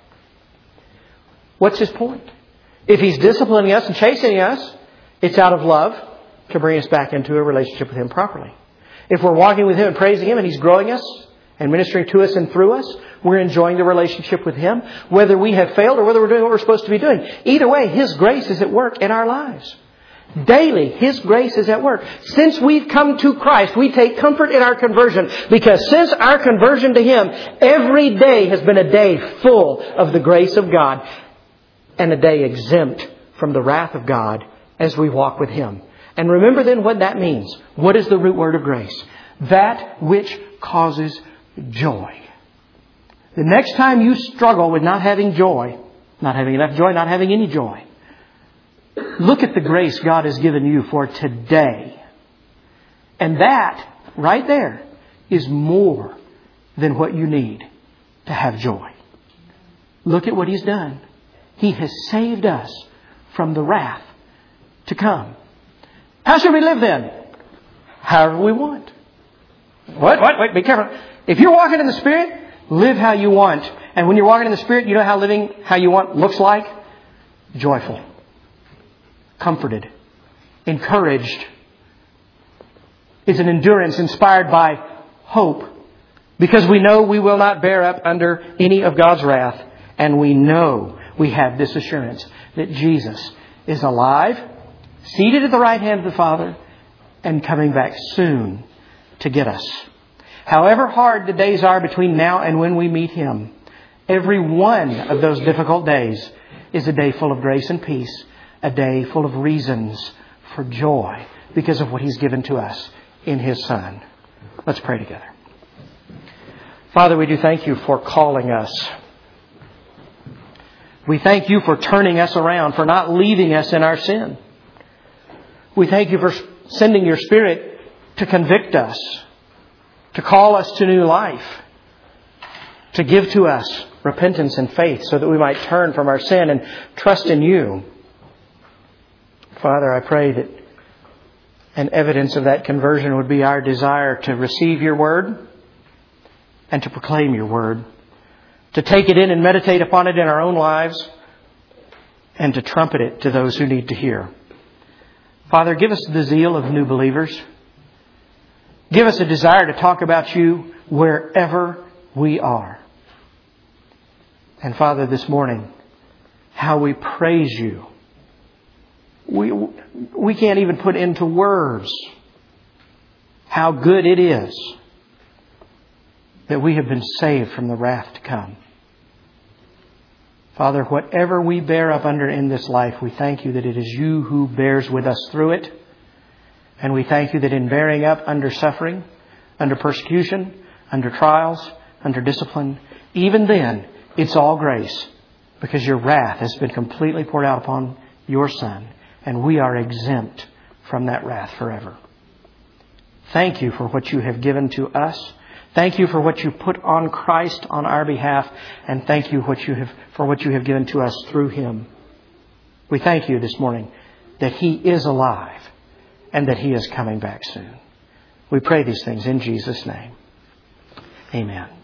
What's His point? If He's disciplining us and chastening us, it's out of love to bring us back into a relationship with Him properly. If we're walking with Him and praising Him and He's growing us and ministering to us and through us. We're enjoying the relationship with Him. Whether we have failed or whether we're doing what we're supposed to be doing. Either way, His grace is at work in our lives. Daily, His grace is at work. Since we've come to Christ, we take comfort in our conversion. Because since our conversion to Him, every day has been a day full of the grace of God. And a day exempt from the wrath of God as we walk with Him. And remember then what that means. What is the root word of grace? That which causes joy. The next time you struggle with not having joy, not having enough joy, not having any joy, look at the grace God has given you for today. And that, right there, is more than what you need to have joy. Look at what He's done. He has saved us from the wrath to come. How should we live then? However we want. What? What? Wait, be careful. If you're walking in the Spirit, live how you want. And when you're walking in the Spirit, you know how living how you want looks like? Joyful. Comforted. Encouraged. It's an endurance inspired by hope. Because we know we will not bear up under any of God's wrath. And we know we have this assurance that Jesus is alive, seated at the right hand of the Father, and coming back soon to get us. However hard the days are between now and when we meet Him, every one of those difficult days is a day full of grace and peace, a day full of reasons for joy because of what He's given to us in His Son. Let's pray together. Father, we do thank You for calling us. We thank You for turning us around, for not leaving us in our sin. We thank You for sending Your Spirit to convict us, to call us to new life, to give to us repentance and faith so that we might turn from our sin and trust in You. Father, I pray that an evidence of that conversion would be our desire to receive Your Word and to proclaim Your Word, to take it in and meditate upon it in our own lives, and to trumpet it to those who need to hear. Father, give us the zeal of new believers. Give us a desire to talk about You wherever we are. And Father, this morning, how we praise You. We, we can't even put into words how good it is that we have been saved from the wrath to come. Father, whatever we bear up under in this life, we thank You that it is You who bears with us through it. And we thank You that in bearing up under suffering, under persecution, under trials, under discipline, even then, it's all grace. Because Your wrath has been completely poured out upon Your Son. And we are exempt from that wrath forever. Thank You for what You have given to us. Thank You for what You put on Christ on our behalf. And thank You what you have for what You have given to us through Him. We thank You this morning that He is alive and that He is coming back soon. We pray these things in Jesus' name. Amen.